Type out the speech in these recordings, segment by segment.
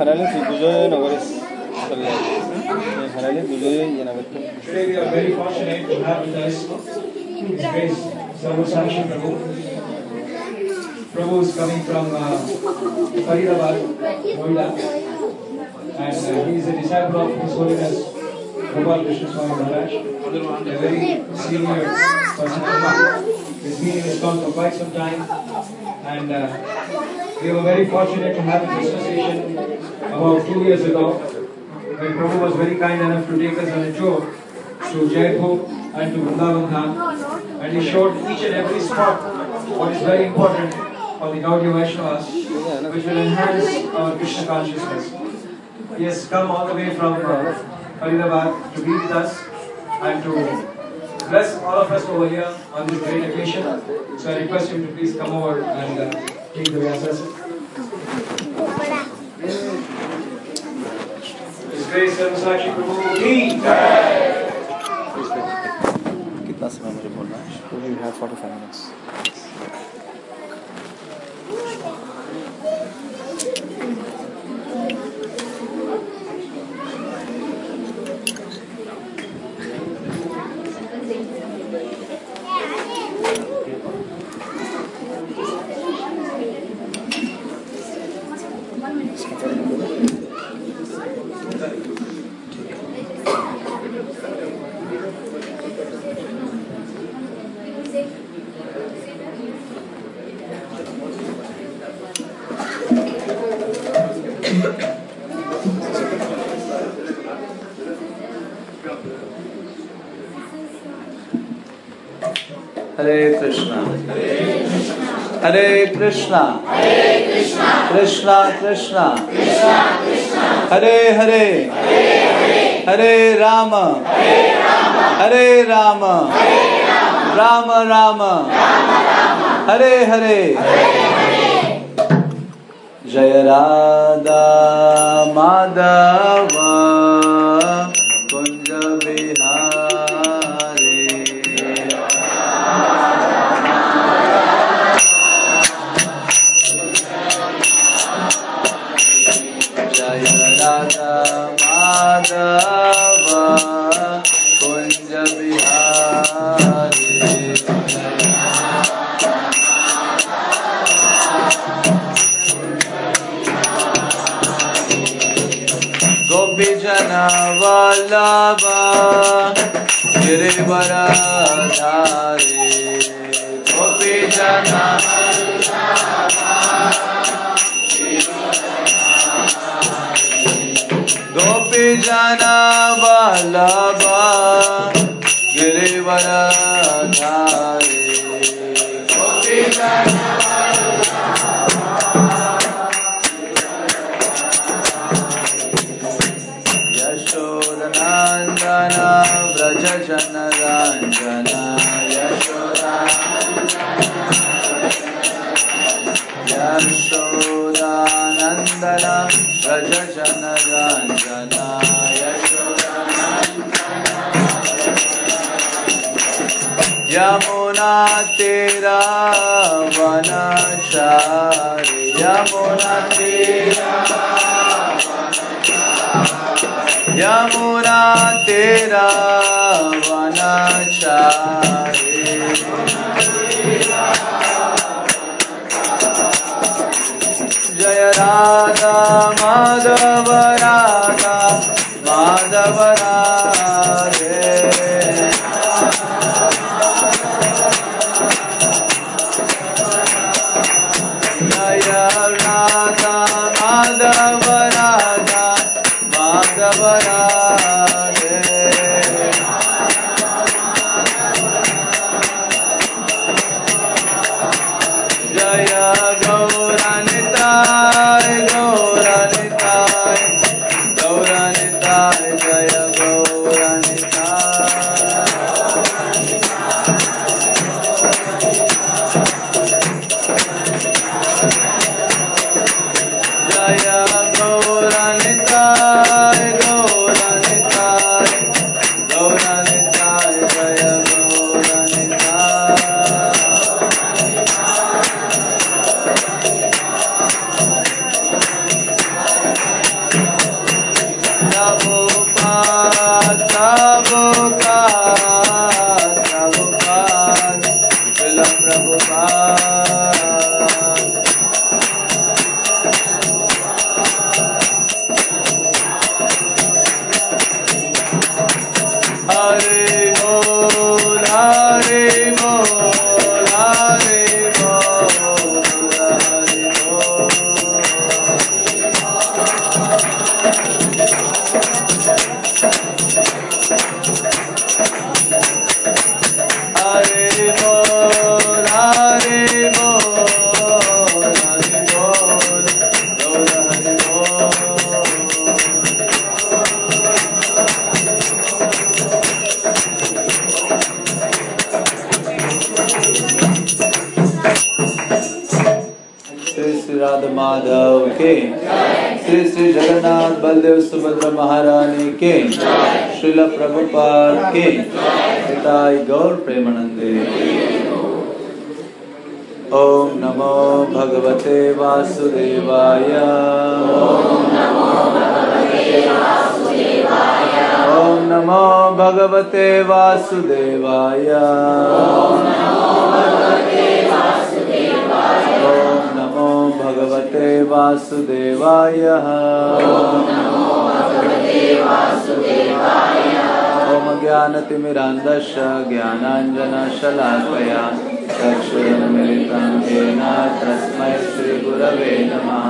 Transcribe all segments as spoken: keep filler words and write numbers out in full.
Harale si tuyo no eres. Harale tuyo y na beto. Today we are very fortunate to have with us His Grace Sarvasakshi Prabhu. Prabhu is coming from uh, Faridabad, Noida, and uh, he is a disciple of His Holiness Gopal Krishna Swami Maharaj, a very senior personality. He's been in ISKCON for quite some time, and uh, we were very fortunate to have this association about two years ago, when Prabhu was very kind enough to take us on a tour to Jaipur and to Vrindavan Dham, and he showed each and every spot what is very important for the Gaudiya Vaishnavas, which will enhance our Krishna consciousness. He has come all the way from uh, Faridabad to be with us and to bless all of us over here on this great occasion. So I request him to please come over and uh, take the Vyasasana. His Grace Sarvasakshi Prabhu ki jai. कितना समय मुझे बोलना है? We have forty-five minutes. Hare Krishna, Hare Krishna, Krishna Krishna, Hare Hare, Hare Rama, Hare Rama, Rama Rama, Hare Hare, Jaya Radha Madhava Kunja Bihari. Radha Madhava Kunja Bihari. Gopijana Vallabha Girivara Dhari. Gopijana Gopijana Vallabha Girivara Dhari. Gopijana Yashodanandana Vraja Jana Ranjana. Yashodanandana Vraja Jana Ranjana. Yamuna Tera Vanachari. Yamuna Tera Yamuna Tera Vanachari. Jaya Radha Madhava Radha Madhava Radhe. Jaya Radha Madhava Radha Madhava Radhe. Jaya Gaura Nitai Gaura Nitai Madhav के, श्री श्री जगन्नाथ बलदेव सुभद्रा महारानी के, श्रील प्रभुपाद के, पिताई गौर प्रेमानंदे। ओम नमो भगवते वासुदेवाय। ओम नमो भगवते वासुदेवाय। भगवते वासुदेवाय। ओम ज्ञानतिमिरान्धस्य ज्ञानाञ्जनशलाकया चक्षुरुन्मीलितं येन तस्मै श्रीगुरवे नमः।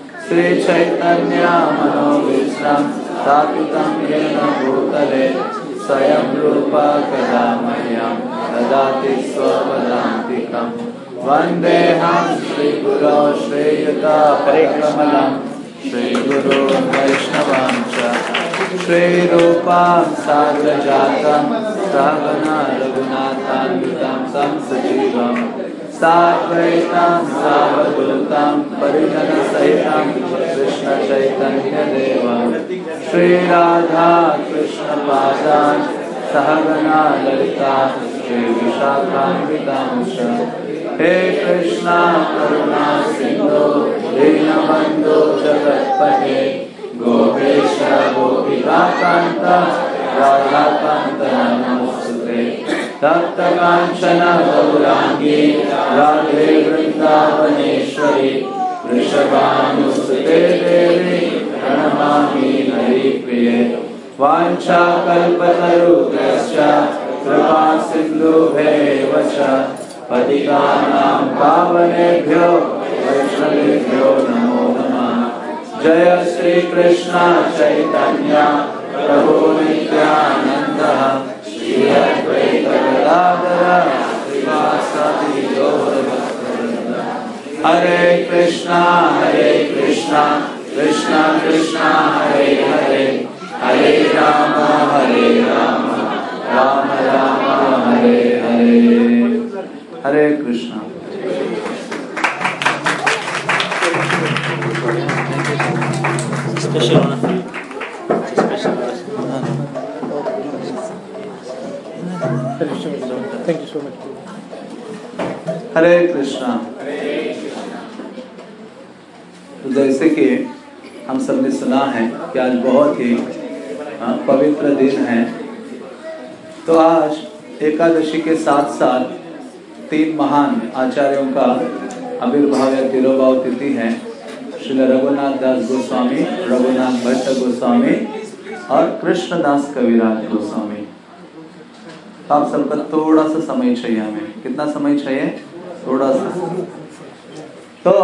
श्रीचैतन्यमनोभीष्टं स्थापितं येन भूतले स्वयं रूपा कदा मह्यं ददाति स्वपदान्तिकम्। वन्देऽहं श्रीगुरो श्रीयुतापरिकमलं श्रीगुरो वैष्णवं च श्रीरूपां साग्रजातं सहगना रघुनाथान्वितं तं सजीवं साद्वैतं सावधूतं परिजनसहितं कृष्णचैतन्यदेवं श्रीराधा कृष्णपादान् सहगना ललिता श्रीविशाखान्वितं च। हे कृष्णा करुणा सिंधु दीनबन्धो जगत्पते गोपेश गोपिकान्त राधाकान्त नमोस्तुते। तप्त कांचन गौरांगी राधे वृंदावनेश्वरी वृषभानुसुते देवी प्रणमामि हरिप्रिये। वाञ्छाकल्पतरुभ्यश्च कृपा सिन्धुभ्येव च पतितानां पावनेभ्यो वैष्णवेभ्यो नमो नमः। जय श्री कृष्ण चैतन्य प्रभु नित्यानंद श्री अद्वैत गदाधर श्रीवासादि गौरभक्तवृंद। हरे कृष्णा हरे कृष्णा कृष्णा कृष्णा हरे हरे हरे राम हरे राम राम राम हरे हरे। हरे कृष्णा। स्पेशल होना special thank you so much. Hare Krishna. तो जैसे कि हम सबने सुना है कि आज बहुत ही पवित्र दिन है, तो आज एकादशी के साथ साथ तीन महान आचार्यों का आविर्भाव या तिरोभाव तिथि है। श्री रघुनाथ दास गोस्वामी, रघुनाथ भट्ट गोस्वामी और कृष्णदास कविराज गोस्वामी। आप सबका थोड़ा सा समय चाहिए, हमें कितना समय चाहिए? थोड़ा सा। तो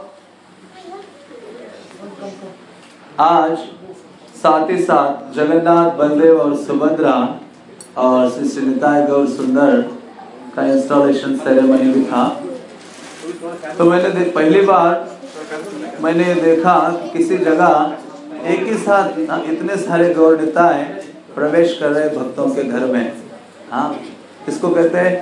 आज साथ ही साथ जगन्नाथ बलदेव और सुभद्रा और श्री श्री निताय गौर सुंदर का इंस्टॉलेशन सेरेमनी भी था। तो मैंने पहली बार मैंने देखा कि किसी जगह एक ही साथ इतने सारे गौर निताय प्रवेश कर रहे भक्तों के घर में। हाँ, इसको कहते हैं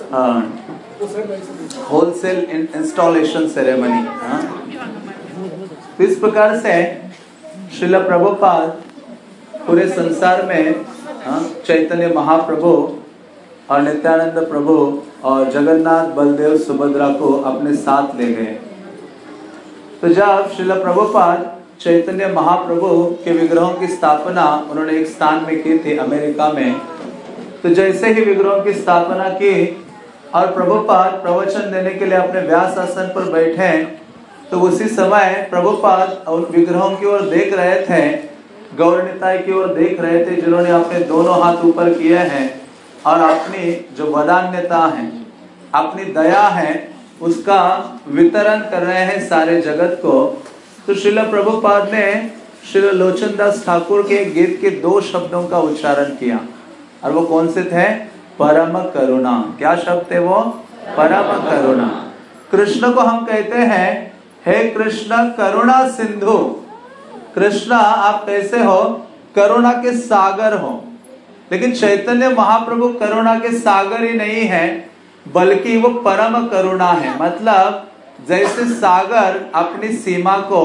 होलसेल इंस्टॉलेशन सेरेमनी। हाँ, इस प्रकार से श्रील प्रभुपाद पूरे संसार में हाँ, चैतन्य महाप्रभु और नित्यानंद प्रभु और जगन्नाथ बलदेव सुभद्रा को अपने साथ ले गए। तो जब श्रील प्रभुपाद चैतन्य महाप्रभु के विग्रहों की स्थापना उन्होंने एक स्थान में की थी अमेरिका में, तो जैसे ही विग्रहों की स्थापना की और प्रभुपाद प्रवचन देने के लिए अपने व्यास आसन पर बैठे, तो उसी समय प्रभुपाद उन विग्रहों की ओर देख रहे थे, गौर निताय की ओर देख रहे थे, जिन्होंने अपने दोनों हाथ ऊपर किए हैं और अपनी जो वदान्यता है, अपनी दया है, उसका वितरण कर रहे हैं सारे जगत को। तो श्रील प्रभुपाद ने श्री लोचनदास ठाकुर के गीत के दो शब्दों का उच्चारण किया, और वो कौन से थे? परम करुणा। क्या शब्द थे वो? परम करुणा। कृष्ण को हम कहते हैं, हे कृष्ण करुणा सिंधु। कृष्णा आप कैसे हो? करुणा के सागर हो। लेकिन चैतन्य महाप्रभु करुणा के सागर ही नहीं है, बल्कि वो परम करुणा है। मतलब जैसे सागर अपनी सीमा को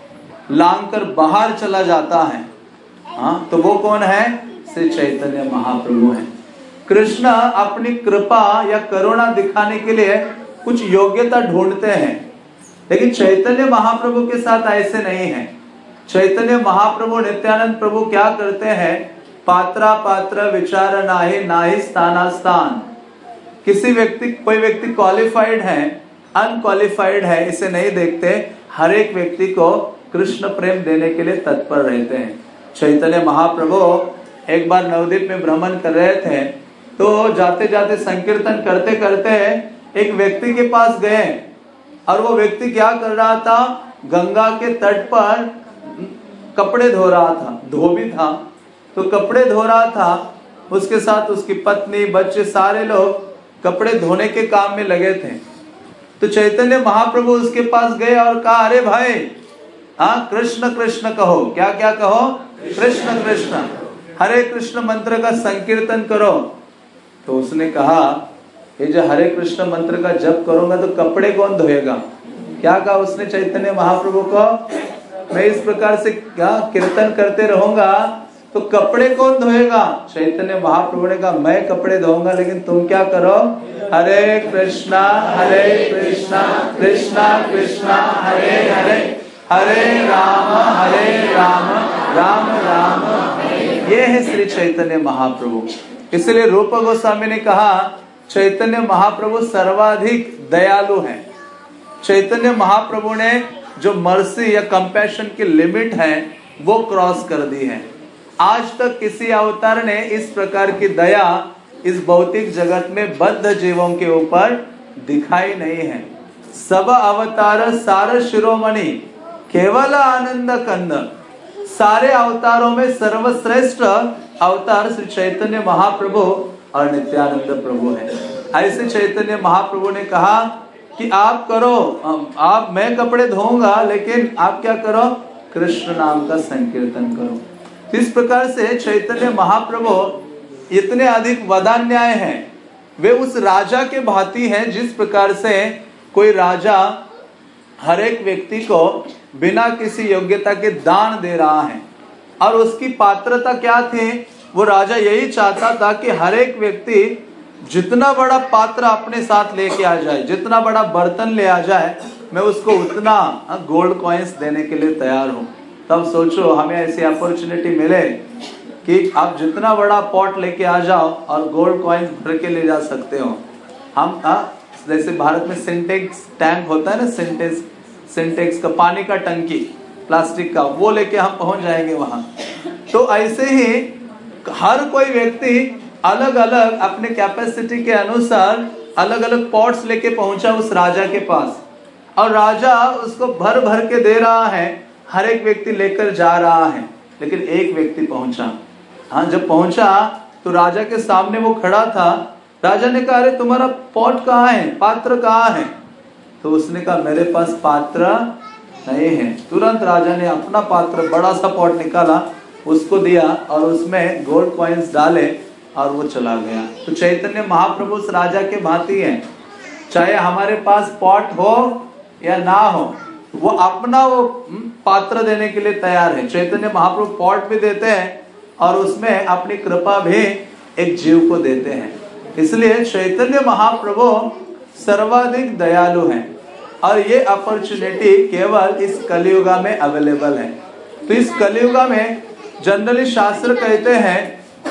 लांघकर बाहर चला जाता है, हाँ, तो वो कौन है? श्री चैतन्य महाप्रभु है। कृष्ण अपनी कृपा या करुणा दिखाने के लिए कुछ योग्यता ढूंढते हैं, लेकिन चैतन्य महाप्रभु के साथ ऐसे नहीं है। चैतन्य महाप्रभु नित्यानंद प्रभु क्या करते हैं? पात्रा पात्र विचार नाहि नाहि स्थानास्थान। किसी व्यक्ति, कोई व्यक्ति क्वालिफाइड है, अनक्वालिफाइड है, इसे नहीं देखते। हर एक व्यक्ति को कृष्ण प्रेम देने के लिए तत्पर रहते हैं। चैतन्य महाप्रभु एक बार नवद्वीप में भ्रमण कर रहे थे, तो जाते जाते संकीर्तन करते करते एक व्यक्ति के पास गए, और वो व्यक्ति क्या कर रहा था? गंगा के तट पर कपड़े धो रहा था, धोबी था, तो कपड़े धो रहा था। उसके साथ उसकी पत्नी, बच्चे, सारे लोग कपड़े धोने के काम में लगे थे। तो चैतन्य महाप्रभु उसके पास गए और कहा, अरे भाई, हाँ, कृष्ण कृष्ण कहो। क्या क्या कहो? कृष्ण कृष्ण, हरे कृष्ण मंत्र का संकीर्तन करो। तो उसने कहा, ये जो हरे कृष्ण मंत्र का जप करूंगा तो कपड़े कौन धोएगा? क्या कहा उसने चैतन्य महाप्रभु को? मैं इस प्रकार से क्या कीर्तन करते रहूंगा तो कपड़े कौन धोएगा? चैतन्य महाप्रभु ने कहा, मैं कपड़े धोऊंगा, लेकिन तुम क्या करो? हरे कृष्णा हरे कृष्णा कृष्णा कृष्णा हरे हरे, हरे राम हरे राम राम राम हरे। ये है श्री चैतन्य महाप्रभु। इसलिए रूप गोस्वामी ने कहा, चैतन्य महाप्रभु सर्वाधिक दयालु हैं। चैतन्य महाप्रभु ने जो मर्सी या कंपैशन की लिमिट है वो क्रॉस कर दी है। आज तक किसी अवतार ने इस प्रकार की दया इस भौतिक जगत में बद्ध जीवों के ऊपर दिखाई नहीं है। सब अवतार सार शिरोमणि केवल आनंद कंद। सारे अवतारों में सर्वश्रेष्ठ अवतार श्री चैतन्य महाप्रभु और नित्यानंद प्रभु है। ऐसे चैतन्य महाप्रभु ने कहा कि आप करो, आप, मैं कपड़े धोऊंगा, लेकिन आप क्या करो? कृष्ण नाम का संकीर्तन करो। इस प्रकार से चैतन्य महाप्रभु इतने अधिक वदान्याय हैं। वे उस राजा के भांति हैं जिस प्रकार से कोई राजा हर एक व्यक्ति को बिना किसी योग्यता के दान दे रहा है, और उसकी पात्रता क्या थी? वो राजा यही चाहता था कि हर एक व्यक्ति जितना बड़ा पात्र अपने साथ लेके आ जाए, जितना बड़ा बर्तन ले आ जाए, मैं उसको उतना गोल्ड कॉइन्स देने के लिए तैयार हूँ। तब सोचो हमें ऐसी अपॉर्चुनिटी मिले कि आप जितना बड़ा पॉट लेके आ जाओ और गोल्ड कॉइन्स भर के ले जा सकते हो। हम आ, जैसे भारत में सिंटेक्स टैंक होता है ना, सिंटेक्स सिंटेक्स का पानी का टंकी प्लास्टिक का, वो लेके हम पहुंच जाएंगे वहां। तो ऐसे ही हर कोई व्यक्ति अलग अलग अपने कैपेसिटी के अनुसार अलग अलग पॉट्स लेके पहुंचा उस राजा के पास, और राजा उसको भर भर के दे रहा है, हर एक व्यक्ति लेकर जा रहा है। लेकिन एक व्यक्ति पहुंचा। हाँ, जब पहुंचा तो राजा के सामने वो खड़ा था। राजा ने कहा, अरे तुम्हारा पॉट कहाँ है, पात्र कहाँ है? तो उसने कहा, मेरे पास पात्र नहीं है। तुरंत राजा ने अपना पात्र, बड़ा सा पॉट निकाला, उसको दिया और उसमें गोल्ड कॉइन्स डाले और वो चला गया। तो चैतन्य महाप्रभु उस राजा के भांति हैं। चाहे हमारे पास पॉट हो या ना हो, वो अपना वो पात्र देने के लिए तैयार है। चैतन्य महाप्रभु पॉट भी देते हैं और उसमें अपनी कृपा भी एक जीव को देते हैं। इसलिए चैतन्य महाप्रभु सर्वाधिक दयालु हैं, और ये अपॉर्चुनिटी केवल इस कलियुगा में अवेलेबल है। तो इस कलियुगा में जनरली शास्त्र कहते हैं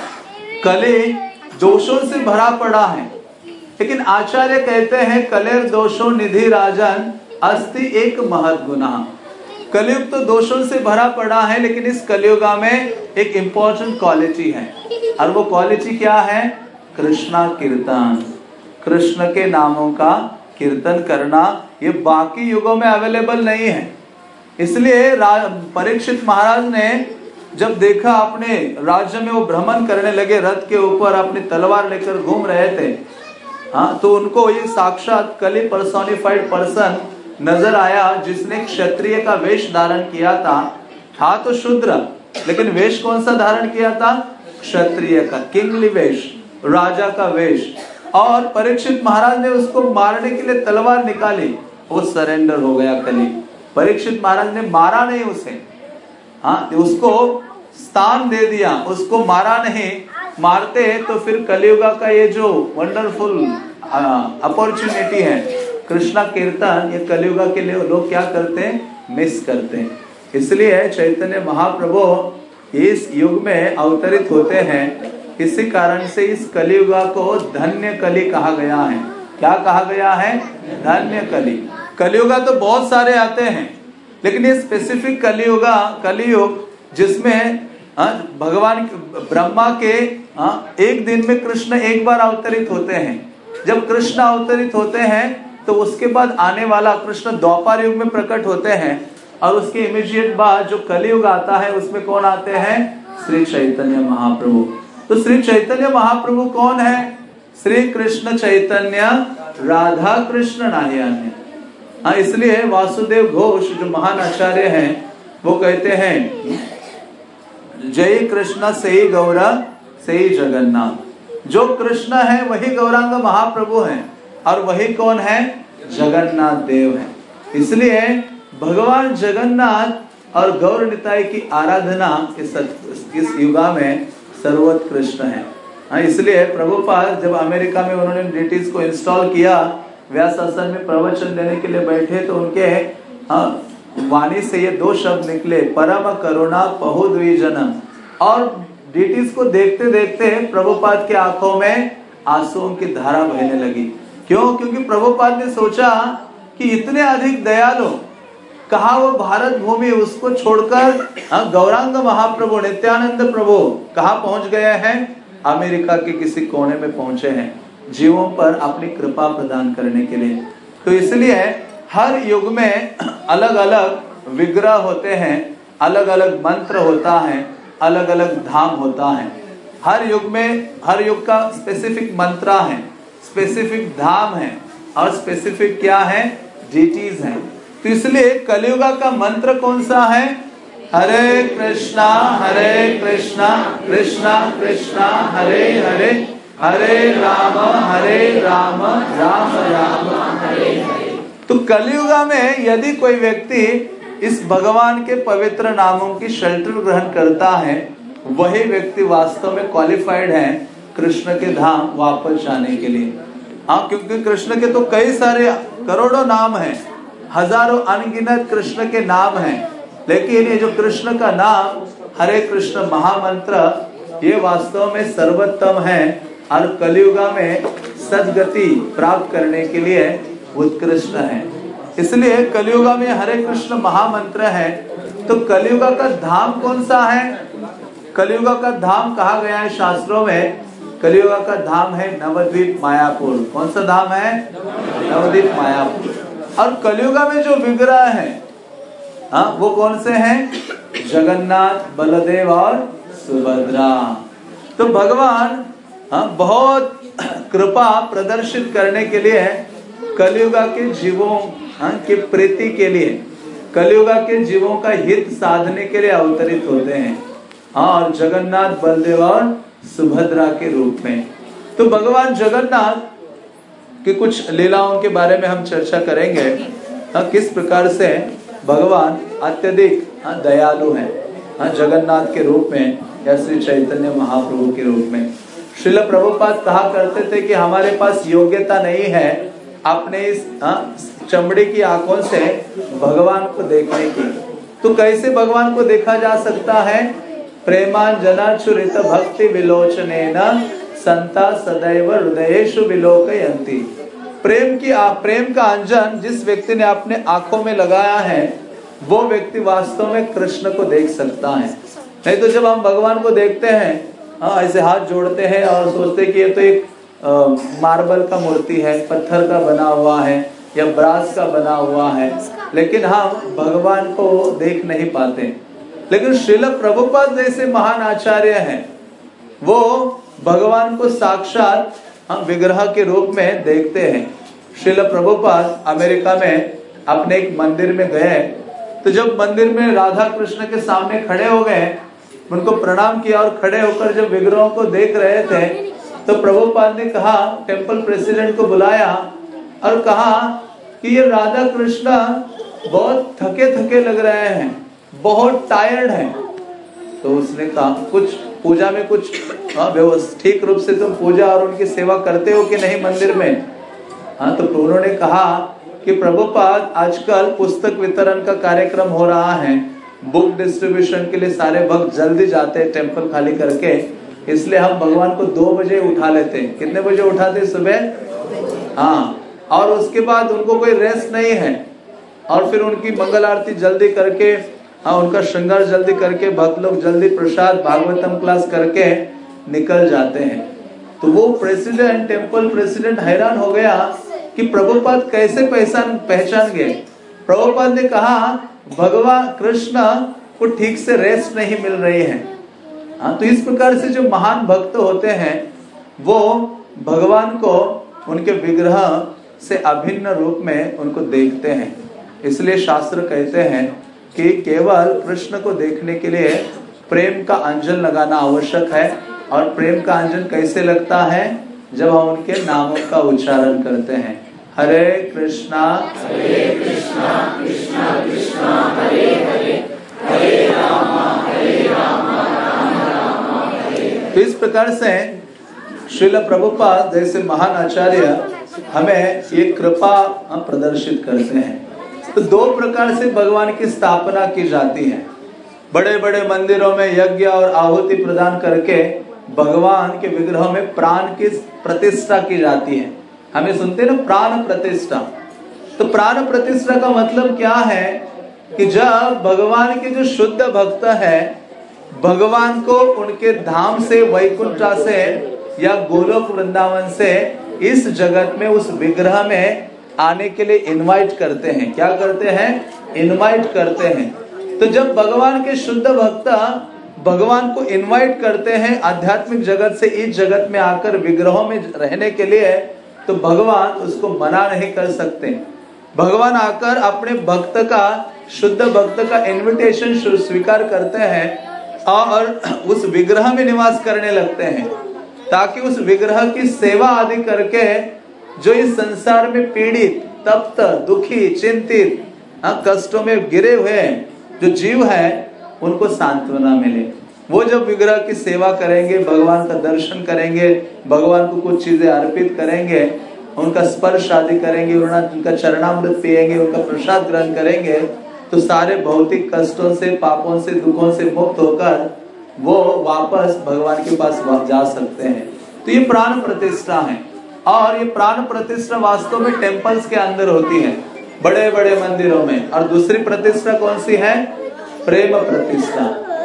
कली दोषों से भरा पड़ा है, लेकिन आचार्य कहते हैं कलेर दोषों निधि राजन अस्ति एक महत् गुना। कलयुग तो दोषों से भरा पड़ा है, लेकिन इस कलियुगा में एक इम्पोर्टेंट क्वालिटी है, और वो क्वालिटी क्या है? कृष्णा कीर्तन, कृष्ण के नामों का कीर्तन करना, ये बाकी युगों में अवेलेबल नहीं है। इसलिए परीक्षित महाराज ने जब देखा अपने राज्य में वो भ्रमण करने लगे, रथ के ऊपर अपनी तलवार लेकर घूम रहे थे, हाँ, तो उनको ये साक्षात कली पर्सोनिफाइड पर्सन नजर आया, जिसने क्षत्रिय का वेश धारण किया था। था तो शूद्र, लेकिन वेश कौन सा धारण किया था? क्षत्रिय का, किंगली वेश, राजा का वेश। और परीक्षित महाराज ने उसको मारने के लिए तलवार निकाली, वो सरेंडर हो गया कली। परीक्षित महाराज ने मारा नहीं उसे, हाँ, उसको स्थान दे दिया, उसको मारा नहीं। मारते तो फिर कलियुग का ये जो वंडरफुल अपॉर्चुनिटी है कृष्णा कीर्तन, ये कलियुग के लिए लोग क्या करते हैं? मिस करते हैं। इसलिए चैतन्य महाप्रभु इस युग में अवतरित होते हैं। इसी कारण से इस कलियुग को धन्य कली कहा गया है। क्या कहा गया है? धन्य कली। कलियुग तो बहुत सारे आते हैं, लेकिन ये स्पेसिफिक कलियुग कलियुग जिसमें भगवान ब्रह्मा के एक दिन में कृष्ण एक बार अवतरित होते हैं। जब कृष्ण अवतरित होते हैं तो उसके बाद आने वाला कृष्ण द्वापर युग में प्रकट होते हैं, और उसके इमीडिएट बाद जो कलियुग आता है उसमें कौन आते हैं? श्री चैतन्य महाप्रभु। तो श्री चैतन्य महाप्रभु कौन है? श्री कृष्ण चैतन्य राधा कृष्ण नाही अन्य। हाँ, इसलिए वासुदेव घोष जो महान आचार्य हैं वो कहते हैं, जय कृष्ण से ही गौरा से ही जगन्नाथ। जो कृष्ण है वही गौरांग महाप्रभु हैं, और वही कौन है? जगन्नाथ देव है। इसलिए भगवान जगन्नाथ और गौर निताई की आराधना इस इस युगा में सर्वोत्कृष्ट है। हाँ, इसलिए प्रभुपाद जब अमेरिका में उन्होंने डिटीज को इंस्टॉल किया, व्यास आसन में प्रवचन देने के लिए बैठे, तो उनके हाँ, वाणी से ये दो शब्द निकले, परम करुणा पहुद्विजन। और डिटीज को देखते देखते प्रभुपाद के आंखों में आंसुओं की धारा बहने लगी। क्यों? क्योंकि प्रभुपाद ने सोचा कि इतने अधिक दयालु, कहा वो भारत भूमि उसको छोड़कर गौरांग महाप्रभु नित्यानंद प्रभु कहाँ पहुंच गए हैं? अमेरिका के किसी कोने में पहुंचे हैं, जीवों पर अपनी कृपा प्रदान करने के लिए। तो इसलिए हर युग में अलग अलग विग्रह होते हैं, अलग अलग मंत्र होता है, अलग अलग धाम होता है। हर युग में हर युग का स्पेसिफिक मंत्र है, स्पेसिफिक धाम है, और स्पेसिफिक क्या है? डिटीज हैं। तो इसलिए कलियुग का मंत्र कौन सा है? हरे कृष्णा हरे कृष्णा कृष्णा कृष्णा हरे हरे, हरे राम हरे राम राम राम हरे हरे। तो कलियुग में यदि कोई व्यक्ति इस भगवान के पवित्र नामों की शेल्टर ग्रहण करता है, वही व्यक्ति वास्तव में क्वालिफाइड है कृष्ण के धाम वापस जाने के लिए। हाँ, क्योंकि कृष्ण के तो कई सारे करोड़ों नाम हैं, हजारों अनगिनत कृष्ण के नाम हैं, लेकिन ये जो कृष्ण का नाम हरे कृष्ण महामंत्र, ये वास्तव में सर्वोत्तम है और कलियुग में सद्गति प्राप्त करने के लिए उत्कृष्ट है। इसलिए कलियुग में हरे कृष्ण महामंत्र है। तो कलियुग का धाम कौन सा है? कलियुग का धाम कहा गया है शास्त्रों में, कलियुग का धाम है नवद्वीप मायापुर। कौन सा धाम है? नवद्वीप मायापुर। और कलियुग में जो विग्रह है, हाँ, वो कौन से हैं? जगन्नाथ, बलदेव और सुभद्रा। तो भगवान हाँ, बहुत कृपा प्रदर्शित करने के लिए कलियुग के जीवों हाँ, के प्रीति के लिए, कलियुग के जीवों का हित साधने के लिए अवतरित होते हैं, और जगन्नाथ, बलदेव और सुभद्रा के रूप में। तो भगवान जगन्नाथ की कुछ लीलाओं के बारे में हम चर्चा करेंगे। हाँ, किस प्रकार से भगवान अत्यधिक हाँ, दयालु हैं, हाँ, जगन्नाथ के रूप में या श्री चैतन्य महाप्रभु के रूप में। श्रील प्रभुपाद कहा करते थे कि हमारे पास योग्यता नहीं है अपने इस हाँ, चमड़ी की आंखों से भगवान को देखने की। तो कैसे भगवान को देखा जा सकता है? प्रेमांजनाचुरित भक्ति विलोचनेन संता सदैव हृदयेषु विलोकयन्ति। प्रेम की प्रेम का अंजन जिस व्यक्ति ने अपने आंखों में लगाया है, वो व्यक्ति वास्तव में कृष्ण को देख सकता है। नहीं तो जब हम भगवान को देखते हैं हाँ ऐसे हाथ जोड़ते हैं और सोचते कि ये तो एक मार्बल का मूर्ति है, पत्थर का बना हुआ है या ब्रास का बना हुआ है, लेकिन हम भगवान को देख नहीं पाते। लेकिन श्रील प्रभुपाद जैसे महान आचार्य हैं, वो भगवान को साक्षात हम विग्रह के रूप में देखते हैं। श्रील प्रभुपाद अमेरिका में अपने एक मंदिर में गए, तो जब मंदिर में राधा कृष्ण के सामने खड़े हो गए, उनको प्रणाम किया और खड़े होकर जब विग्रहों को देख रहे थे, तो प्रभुपाद ने कहा, टेम्पल प्रेसिडेंट को बुलाया और कहा कि ये राधा कृष्ण बहुत थके थके लग रहे हैं, बहुत टायर्ड हैं। तो उसने कहा, कुछ पूजा में कुछ व्यवस्थित ठीक रूप से तुम पूजा और उनकी सेवा करते हो कि नहीं मंदिर में? हाँ, तो उन्होंने कहा कि प्रभुपाद आजकल पुस्तक वितरण का कार्यक्रम हो रहा है, बुक डिस्ट्रीब्यूशन के लिए सारे भक्त जल्दी जाते हैं टेम्पल खाली करके, इसलिए हम भगवान को दो बजे उठा लेते हैं। कितने बजे उठाते? सुबह। हाँ, और उसके बाद उनको कोई रेस्ट नहीं है, और फिर उनकी मंगल आरती जल्दी करके, हाँ, उनका श्रृंगार जल्दी करके भक्त लोग जल्दी प्रसाद भागवतम क्लास करके निकल जाते हैं। तो वो प्रेसिडेंट, टेम्पल प्रेसिडेंट हैरान हो गया कि प्रभुपाद कैसे पहचान पहचान गए। प्रभुपाद ने कहा, भगवान कृष्ण को ठीक से रेस्ट नहीं मिल रही है। हाँ, तो इस प्रकार से जो महान भक्त होते हैं वो भगवान को उनके विग्रह से अभिन्न रूप में उनको देखते हैं। इसलिए शास्त्र कहते हैं कि केवल कृष्ण को देखने के लिए प्रेम का अंजन लगाना आवश्यक है। और प्रेम का अंजन कैसे लगता है? जब हम उनके नामों का उच्चारण करते हैं, हरे कृष्णा हरे कृष्णा कृष्णा कृष्णा हरे हरे, हरे रामा हरे रामा राम राम हरे। तो इस प्रकार से श्रील प्रभुपाद जैसे महान आचार्य हमें ये कृपा प्रदर्शित करते हैं। तो दो प्रकार से भगवान की स्थापना की जाती है। बड़े बड़े मंदिरों में यज्ञ और आहुति प्रदान करके भगवान के विग्रहों में प्राण की प्रतिष्ठा की जाती है। हमें सुनते हैं ना, प्राण प्रतिष्ठा। तो प्राण प्रतिष्ठा का मतलब क्या है कि जब भगवान के जो शुद्ध भक्त है, भगवान को उनके धाम से, वैकुंठा से या गोलोक वृंदावन से इस जगत में उस विग्रह में आने के लिए इनवाइट करते हैं। क्या करते हैं? इनवाइट करते हैं। तो जब भगवान के शुद्ध भक्त भगवान को इनवाइट करते हैं आध्यात्मिक जगत से इस जगत में आकर विग्रहों में रहने के लिए, तो भगवान उसको मना नहीं कर सकते। भगवान आकर अपने भक्त का, शुद्ध भक्त का इनविटेशन स्वीकार करते हैं और उस विग्रह में निवास करने लगते हैं, ताकि उस विग्रह की सेवा आदि करके जो इस संसार में पीड़ित, तप्त, दुखी, चिंतित, कष्टों में गिरे हुए जो जीव है उनको सांत्वना मिले। वो जब विग्रह की सेवा करेंगे, भगवान का दर्शन करेंगे, भगवान को कुछ चीजें अर्पित करेंगे, उनका स्पर्श आदि करेंगे, उनका चरणामृत पिएंगे, उनका प्रसाद ग्रहण करेंगे, तो सारे भौतिक कष्टों से, पापों से, दुखों से मुक्त होकर वो वापस भगवान के पास जा सकते हैं। तो ये प्राण प्रतिष्ठा है। और ये प्राण प्रतिष्ठा वास्तव में टेम्पल्स के अंदर होती है, बड़े बड़े मंदिरों में। और दूसरी प्रतिष्ठा कौन सी है? प्रेम प्रतिष्ठा।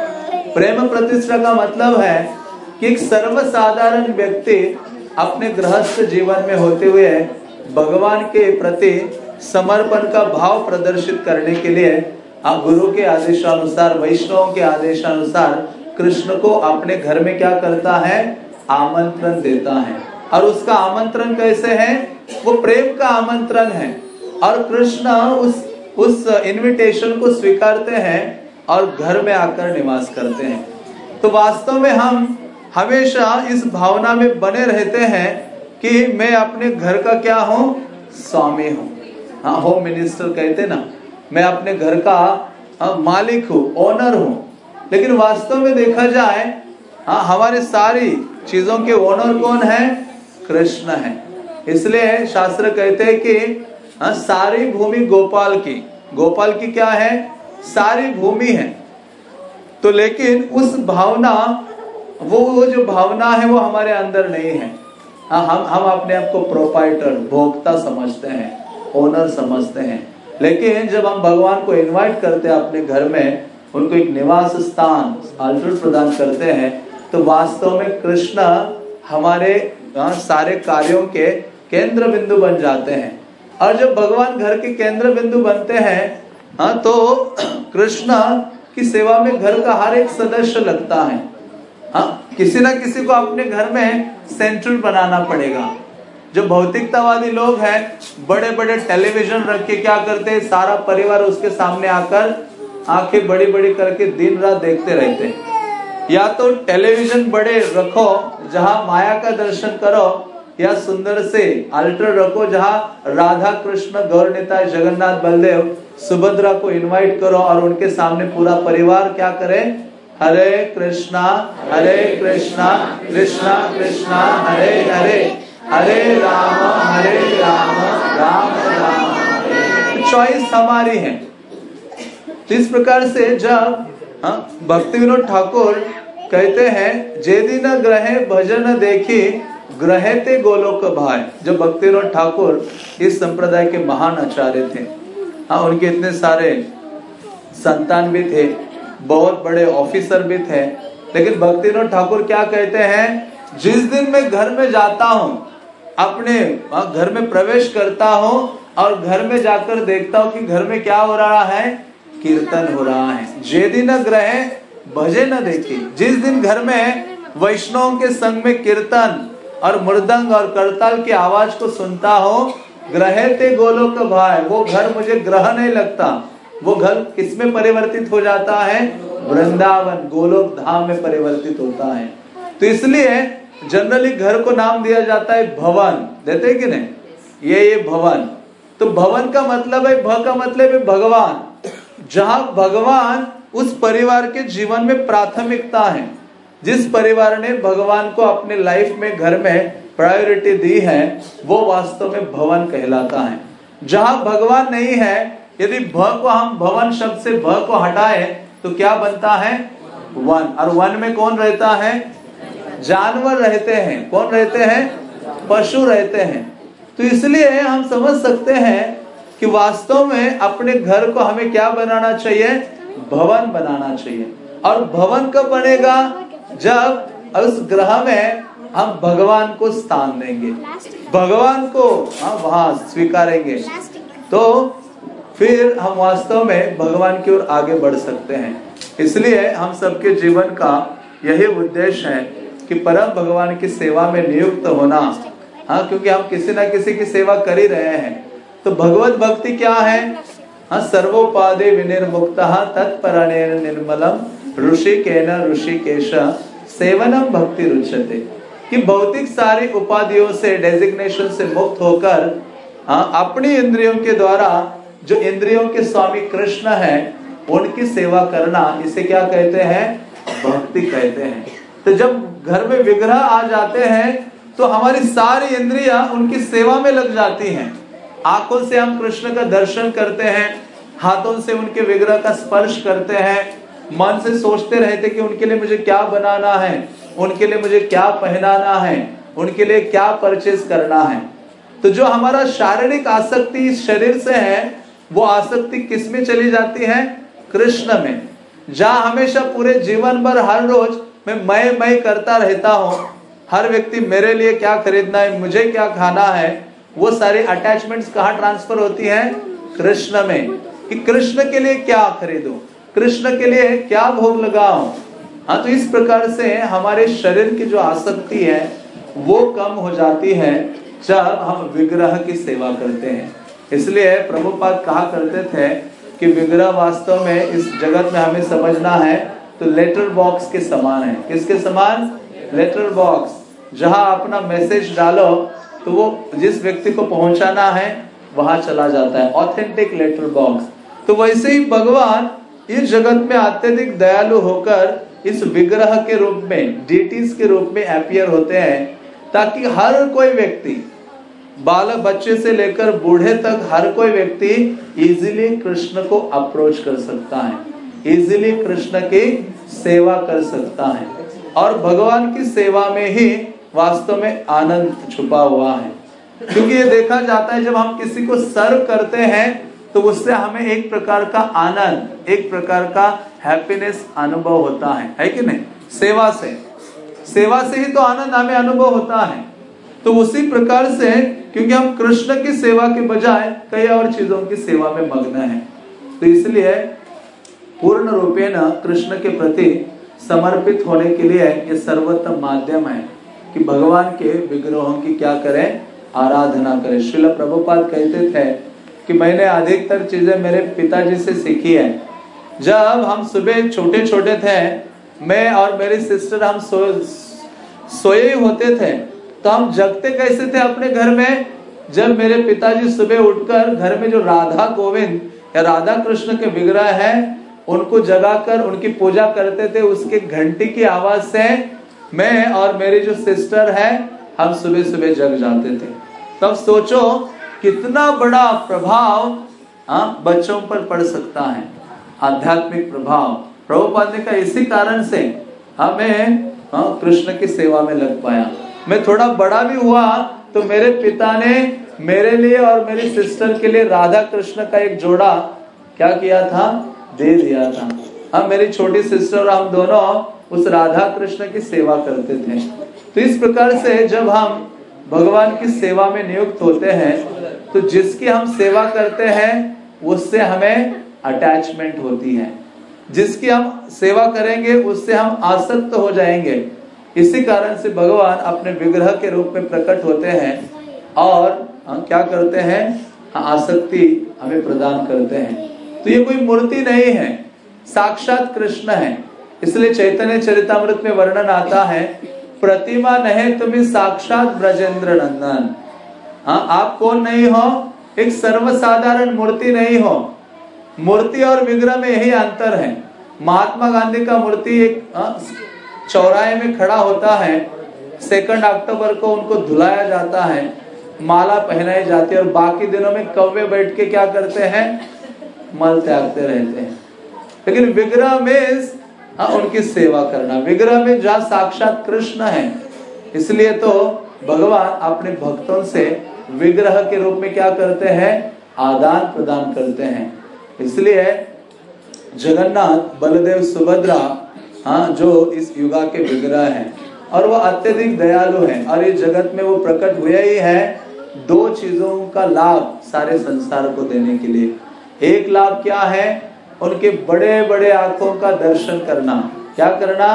प्रेम प्रतिष्ठा का मतलब है कि एक सर्वसाधारण व्यक्ति अपने गृहस्थ जीवन में होते हुए भगवान के प्रति समर्पण का भाव प्रदर्शित करने के लिए आप गुरु के आदेशानुसार, वैष्णव के आदेशानुसार कृष्ण को अपने घर में क्या करता है? आमंत्रण देता है। और उसका आमंत्रण कैसे है? वो प्रेम का आमंत्रण है। और कृष्ण उस उस इनविटेशन को स्वीकारते हैं और घर में आकर निवास करते हैं। तो वास्तव में हम हमेशा इस भावना में बने रहते हैं कि मैं अपने घर का क्या हूँ? स्वामी हूँ। हाँ, होम मिनिस्टर कहते ना, मैं अपने घर का मालिक हूँ, ओनर हूँ। लेकिन वास्तव में देखा जाए, हाँ, हमारे सारी चीजों के ओनर कौन है? कृष्ण है। इसलिए शास्त्र कहते हैं कि हाँ, सारी भूमि गोपाल की। गोपाल की क्या है? सारी भूमि है। तो लेकिन उस भावना, वो वो जो भावना है वो हमारे अंदर नहीं है। हाँ, हम हम अपने आप को प्रोपाइटर, भोक्ता समझते हैं, ओनर समझते हैं। लेकिन जब हम भगवान को इनवाइट करते हैं अपने घर में, उनको एक निवास स्थान, अल्टर प्रदान करते हैं, तो वास्तव में कृष्ण हमारे आ, सारे कार्यों के केंद्र बिंदु बन जाते हैं। और जब भगवान घर के केंद्र बिंदु बनते हैं हाँ, तो कृष्ण की सेवा में घर का हर एक सदस्य लगता है। हाँ, किसी ना किसी को अपने घर में सेंट्रल बनाना पड़ेगा। जो भौतिकतावादी लोग हैं, बड़े बड़े टेलीविजन रख के क्या करते हैं, सारा परिवार उसके सामने आकर आंखें बड़ी बड़ी करके दिन रात देखते रहते हैं। या तो टेलीविजन बड़े रखो जहां माया का दर्शन करो, या सुंदर से अल्टर रखो जहां राधा कृष्ण गौर निताई जगन्नाथ बलदेव सुभद्रा को इनवाइट करो और उनके सामने पूरा परिवार क्या करे, हरे कृष्णा हरे कृष्णा कृष्णा कृष्णा हरे हरे हरे राम हरे राम राम राम। चॉइस हमारी है। तो इस प्रकार से जब हाँ, भक्ति विनोद ठाकुर कहते हैं जे दिन ग्रहे भजन देखी ग्रहते गोलोक भाई। जब भक्ति विनोद ठाकुर इस संप्रदाय के महान आचार्य थे, हाँ, उनके इतने सारे संतान भी थे, बहुत बड़े ऑफिसर भी थे, लेकिन भक्ति विनोद ठाकुर क्या कहते हैं, जिस दिन मैं घर में जाता हूँ, अपने घर में प्रवेश करता हूँ और घर में जाकर देखता हूँ कि घर में क्या हो रहा है, कीर्तन हो रहा है। जे दिन ग्रहे भजे न देखी। जिस दिन घर में वैष्णवों के संग में कीर्तन और मृदंग और करताल की आवाज को सुनता हो, ग्रहते गोलोक भाई, वो घर मुझे ग्रह नहीं लगता। वो घर किसमें परिवर्तित हो जाता है, वृंदावन गोलोक धाम में परिवर्तित होता है। तो इसलिए जनरली घर को नाम दिया जाता है भवन, देते कि नहीं, ये ये भवन। तो भवन का मतलब है, भ का मतलब है भगवान। जहां भगवान उस परिवार के जीवन में प्राथमिकता है, जिस परिवार ने भगवान को अपने लाइफ में घर में प्रायोरिटी दी है, वो वास्तव में भवन कहलाता है। जहां भगवान नहीं है, यदि भ को हम भवन शब्द से भ को हटाए तो क्या बनता है, वन। और वन में कौन रहता है, जानवर रहते हैं। कौन रहते हैं, पशु रहते हैं। तो इसलिए हम समझ सकते हैं कि वास्तव में अपने घर को हमें क्या बनाना चाहिए, भवन बनाना चाहिए। और भवन कब बनेगा, जब उस ग्रह में हम भगवान को स्थान देंगे, भगवान को हम वहां स्वीकारेंगे, तो फिर हम वास्तव में भगवान की ओर आगे बढ़ सकते हैं। इसलिए हम सबके जीवन का यही उद्देश्य है कि परम भगवान की सेवा में नियुक्त होना। हाँ, क्योंकि हम किसी न किसी की सेवा कर ही रहे हैं। तो भगवत भक्ति क्या है, हाँ, सर्वोपादे विनिर्मुक्तः तत्परायण निर्मलम ऋषिकेन ऋषिकेश सेवनम भक्ति रुच्यते। कि भौतिक सारी उपाधियों से, डेजिग्नेशन से मुक्त होकर हाँ, अपनी इंद्रियों के द्वारा जो इंद्रियों के स्वामी कृष्ण हैं, उनकी सेवा करना, इसे क्या कहते हैं, भक्ति कहते हैं। तो जब घर में विग्रह आ जाते हैं तो हमारी सारी इंद्रियां उनकी सेवा में लग जाती हैं। आंखों से हम कृष्ण का दर्शन करते हैं, हाथों से उनके विग्रह का स्पर्श करते हैं, मन से सोचते रहते कि उनके लिए मुझे क्या बनाना है, उनके लिए मुझे क्या पहनाना है, उनके लिए क्या परचेज करना है। तो जो हमारा शारीरिक आसक्ति इस शरीर से है, वो आसक्ति किस में चली जाती है, कृष्ण में। जहां हमेशा पूरे जीवन भर हर रोज मैं मैं मैं करता रहता हूँ, हर व्यक्ति मेरे लिए क्या खरीदना है, मुझे क्या खाना है, वो सारी अटैचमेंट्स कहाँ ट्रांसफर होती हैं, कृष्ण में। कि कृष्ण के लिए क्या खरीदो, कृष्ण के लिए क्या भोग लगाओ। हाँ, तो इस प्रकार से हमारे शरीर की जो आसक्ति है वो कम हो जाती है जब हम विग्रह की सेवा करते हैं। इसलिए प्रभुपाद कहा करते थे कि विग्रह वास्तव में इस जगत में हमें समझना है तो लेटर बॉक्स के समान है। किसके समान, लेटर बॉक्स। जहां अपना मैसेज डालो तो वो जिस व्यक्ति को पहुंचाना है वहां चला जाता है, ऑथेंटिक लेटर बॉक्स। तो वैसे ही भगवान इस जगत में अत्यधिक दयालु होकर इस विग्रह के रूप में, डीटीज के रूप में अपीयर होते हैं, ताकि हर कोई व्यक्ति, बालक बच्चे से लेकर बूढ़े तक हर कोई व्यक्ति इजीली कृष्ण को अप्रोच कर सकता है, इजीली कृष्ण की सेवा कर सकता है। और भगवान की सेवा में ही वास्तव में आनंद छुपा हुआ है। क्योंकि ये देखा जाता है जब हम किसी को सर्व करते हैं तो उससे हमें एक प्रकार का आनंद, एक प्रकार का हैप्पीनेस अनुभव होता है, है कि नहीं, सेवा से। सेवा से ही तो आनंद हमें अनुभव होता है। तो उसी प्रकार से क्योंकि हम कृष्ण की सेवा के बजाय कई और चीजों की सेवा में मग्न हैं, तो इसलिए पूर्ण रूपेण कृष्ण के प्रति समर्पित होने के लिए ये सर्वोत्तम माध्यम है कि भगवान के विग्रहों की क्या करें, आराधना करें। श्रील प्रभुपाद कहते थे कि मैंने अधिकतर चीजें मेरे पिताजी से सीखी है। जब हम सुबह छोटे छोटे थे, मैं और मेरी सिस्टर हम सो सोए ही होते थे, तो हम जगते कैसे थे अपने घर में, जब मेरे पिताजी सुबह उठकर घर में जो राधा गोविंद या राधा कृष्ण के विग्रह हैं उनको जगाकर उनकी पूजा करते थे, उसके घंटी की आवाज से मैं और मेरी जो सिस्टर है हम सुबह सुबह जग जाते थे। तब सोचो कितना बड़ा प्रभाव हाँ बच्चों पर पड़ सकता है, आध्यात्मिक प्रभाव। प्रभुपाद ने कहा इसी कारण से हमें हाँ कृष्ण की सेवा में लग पाया। मैं थोड़ा बड़ा भी हुआ तो मेरे पिता ने मेरे लिए और मेरी सिस्टर के लिए राधा कृष्ण का एक जोड़ा क्या किया था, दे दिया था। हम मेरी छोटी सिस्टर और हम दोनों उस राधा कृष्ण की सेवा करते थे। तो इस प्रकार से जब हम भगवान की सेवा में नियुक्त होते हैं तो जिसकी हम सेवा करते हैं उससे हमें अटैचमेंट होती है, जिसकी हम सेवा करेंगे उससे हम आसक्त हो जाएंगे। इसी कारण से भगवान अपने विग्रह के रूप में प्रकट होते हैं और हम क्या करते हैं, आसक्ति हमें प्रदान करते हैं। तो ये कोई मूर्ति नहीं है, साक्षात कृष्ण है। इसलिए चैतन्य चरितामृत में वर्णन आता है, प्रतिमा नहीं तुम्हें साक्षात ब्रजेंद्र नंदन। हाँ, आप कौन नहीं हो, एक सर्वसाधारण मूर्ति नहीं हो। मूर्ति और विग्रह में यही अंतर है। महात्मा गांधी का मूर्ति एक चौराहे में खड़ा होता है, सेकंड अक्टूबर को उनको धुलाया जाता है, माला पहनाई जाती है और बाकी दिनों में कौवे बैठ के क्या करते हैं, मल त्यागते रहते हैं। लेकिन विग्रह में हाँ उनकी सेवा करना, विग्रह में जहाँ साक्षात कृष्ण है, इसलिए तो भगवान अपने भक्तों से विग्रह के रूप में क्या करते हैं, आदान प्रदान करते हैं। इसलिए जगन्नाथ बलदेव सुभद्रा हाँ जो इस युगा के विग्रह हैं और वो अत्यधिक दयालु हैं और इस जगत में वो प्रकट हुए ही है दो चीजों का लाभ सारे संसार को देने के लिए। एक लाभ क्या है, उनके बड़े बड़े आंखों का दर्शन करना। क्या करना,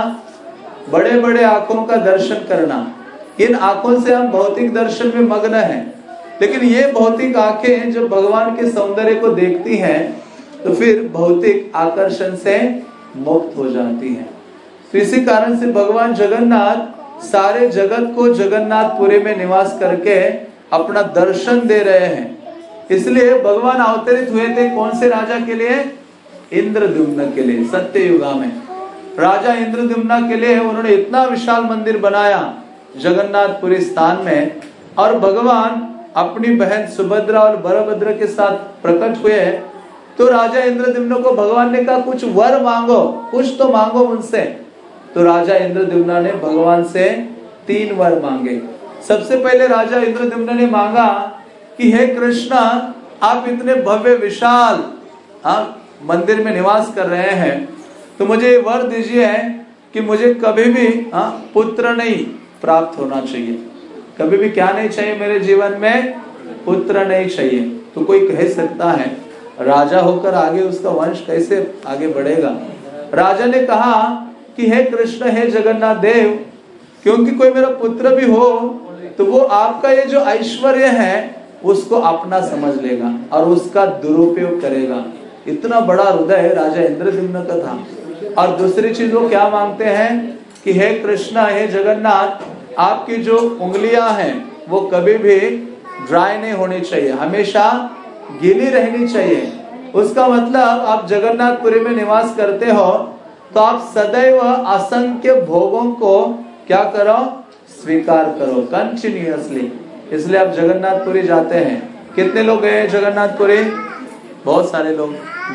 बड़े बड़े आंखों का दर्शन करना। इन आंखों से हम भौतिक दर्शन में मग्न हैं, लेकिन ये भौतिक आंखें जब भगवान के सौंदर्य को देखती हैं तो फिर भौतिक आकर्षण से मुक्त हो जाती हैं। तो इसी कारण से भगवान जगन्नाथ सारे जगत को जगन्नाथपुरी में निवास करके अपना दर्शन दे रहे हैं। इसलिए भगवान अवतरित हुए थे कौन से राजा के लिए, इंद्रद्युम्न के लिए। सत्य युगा में राजा इंद्रद्युम्न के लिए उन्होंने इतना विशाल मंदिर बनाया जगन्नाथपुरी स्थान में, और भगवान अपनी बहन सुभद्रा और बलभद्र के साथ प्रकट हुए। तो राजा इंद्रद्युम्न को भगवान ने कहा कुछ वर मांगो, कुछ तो मांगो मुझसे। तो राजा इंद्रद्युम्न ने भगवान से तीन वर मांगे। सबसे पहले राजा इंद्रद्युम्न ने मांगा कि हे कृष्ण, आप इतने भव्य विशाल आप मंदिर में निवास कर रहे हैं, तो मुझे वर दीजिए कि मुझे कभी भी आ, पुत्र नहीं प्राप्त होना चाहिए। कभी भी क्या नहीं चाहिए मेरे जीवन में, पुत्र नहीं चाहिए। तो कोई कह सकता है राजा होकर आगे उसका वंश कैसे आगे बढ़ेगा। राजा ने कहा कि हे कृष्ण, हे जगन्नाथ देव, क्योंकि कोई मेरा पुत्र भी हो तो वो आपका ये जो ऐश्वर्य है उसको अपना समझ लेगा और उसका दुरुपयोग करेगा। इतना बड़ा हृदय राजा इंद्रद्युम्न का था। और दूसरी चीज वो क्या मांगते हैं कि हे कृष्ण, हे जगन्नाथ, आपकी जो उंगलियां हैं वो कभी भी ड्राई नहीं होनी चाहिए, हमेशा गीली रहनी चाहिए। उसका मतलब आप जगन्नाथपुरी में निवास करते हो तो आप सदैव असंख्य भोगों को क्या करो, स्वीकार करो कंटिन्यूअसली। इसलिए आप जगन्नाथपुरी जाते हैं। कितने लोग गए जगन्नाथपुरी? बहुत सारे लोग।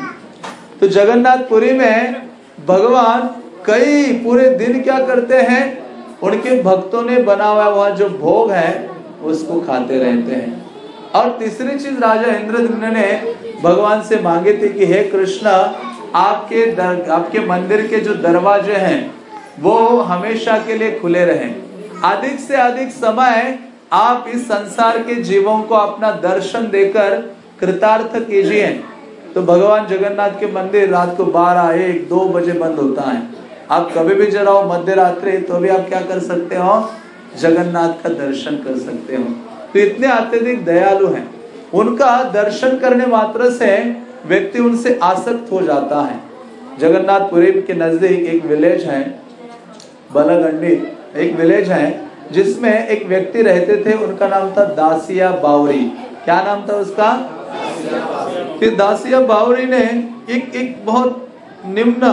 तो जगन्नाथपुरी में भगवान कई पूरे दिन क्या करते हैं, उनके भक्तों ने बनाया हुआ जो भोग है उसको खाते रहते हैं। और तीसरी चीज राजा इंद्रद्युम्न ने भगवान से मांगे थे कि हे कृष्ण, आपके दर, आपके मंदिर के जो दरवाजे हैं वो हमेशा के लिए खुले रहें। अधिक से अधिक समय आप इस संसार के जीवों को अपना दर्शन देकर कृतार्थ कीजिए। तो भगवान जगन्नाथ के मंदिर रात को बारह एक दो बजे बंद होता है। आप कभी भी जराओ मध्य रात्रि तो भी आप क्या कर सकते हो, जगन्नाथ का दर्शन कर सकते हो। तो इतने अत्यधिक दयालु हैं, उनका दर्शन करने मात्र से व्यक्ति उनसे आसक्त हो जाता है। जगन्नाथपुरी के नजदीक एक विलेज है, बलागंडी एक विलेज है, जिसमें एक व्यक्ति रहते थे, उनका नाम था दासिया बावरी। क्या नाम था उसका? फिर दासिया बावरी ने एक एक बहुत निम्न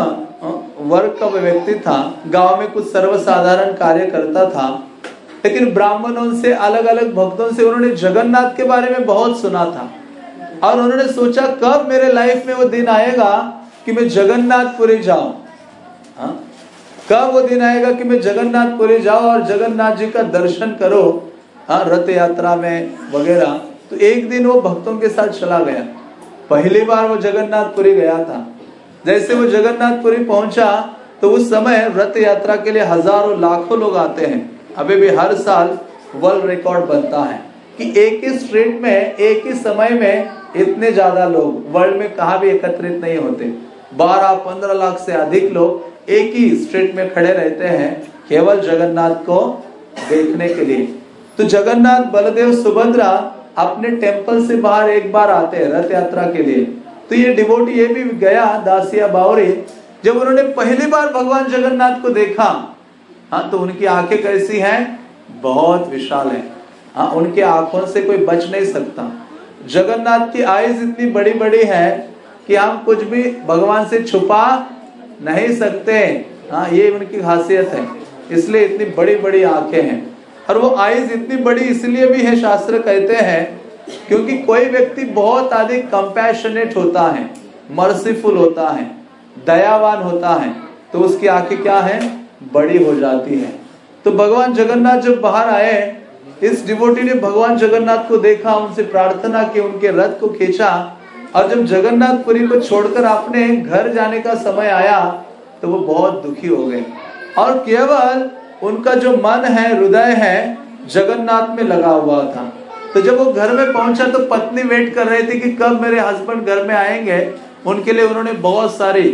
वर्ग का व्यक्ति था, गांव में कुछ सर्वसाधारण कार्य करता था, लेकिन ब्राह्मणों से अलग अलग भक्तों से उन्होंने जगन्नाथ के बारे में बहुत सुना था। और उन्होंने सोचा कब मेरे लाइफ में वो दिन आएगा कि मैं जगन्नाथपुरी जाऊं, हाँ? कब वो दिन आएगा कि मैं जगन्नाथपुरी जाऊं और जगन्नाथ जी का दर्शन करो, हाँ, रथ यात्रा में वगैरह। तो एक दिन वो भक्तों के साथ चला गया। पहली बार वो जगन्नाथपुरी गया था। जैसे वो जगन्नाथपुरी पहुंचा तो उस समय रथ यात्रा के लिए हजारों लाखों लोग आते हैं। अभी भी हर साल वर्ल्ड रिकॉर्ड बनता है कि एक ही स्ट्रीट में एक ही समय में इतने ज्यादा लोग वर्ल्ड में कहाँ भी एकत्रित नहीं होते। बारह पंद्रह लाख से अधिक लोग एक ही स्ट्रीट में खड़े रहते हैं केवल जगन्नाथ को देखने के लिए। तो जगन्नाथ बलदेव सुभद्रा अपने टेम्पल से बाहर एक बार आते हैं रथ यात्रा के लिए। तो ये डिवोटी ये भी गया, दासिया बावरी, जब उन्होंने पहली बार भगवान जगन्नाथ को देखा, हाँ, तो उनकी आंखें कैसी हैं? बहुत विशाल हैं, हाँ, उनके आंखों से कोई बच नहीं सकता। जगन्नाथ की आईज इतनी बड़ी बड़ी है कि हम कुछ भी भगवान से छुपा नहीं सकते, हाँ, ये उनकी खासियत है, इसलिए इतनी बड़ी बड़ी आंखें हैं। और वो आईज इतनी बड़ी इसलिए भी है, शास्त्र कहते हैं, क्योंकि कोई व्यक्ति बहुत अधिक कंपैशनेट होता है, मर्सीफुल होता है, दयावान होता है, तो उसकी आंखें क्या है? बड़ी हो जाती है। तो भगवान जगन्नाथ जब बाहर आए, इस डिवोटी ने भगवान जगन्नाथ को देखा, उनसे प्रार्थना की, उनके रथ को खींचा, और जब जगन्नाथपुरी को छोड़कर अपने घर जाने का समय आया तो वो बहुत दुखी हो गए और केवल उनका जो मन है, हृदय है, जगन्नाथ में लगा हुआ था। तो जब वो घर में पहुंचा तो पत्नी वेट कर रही थी कि कब मेरे हस्बैंड घर में आएंगे। उनके लिए उन्होंने बहुत सारी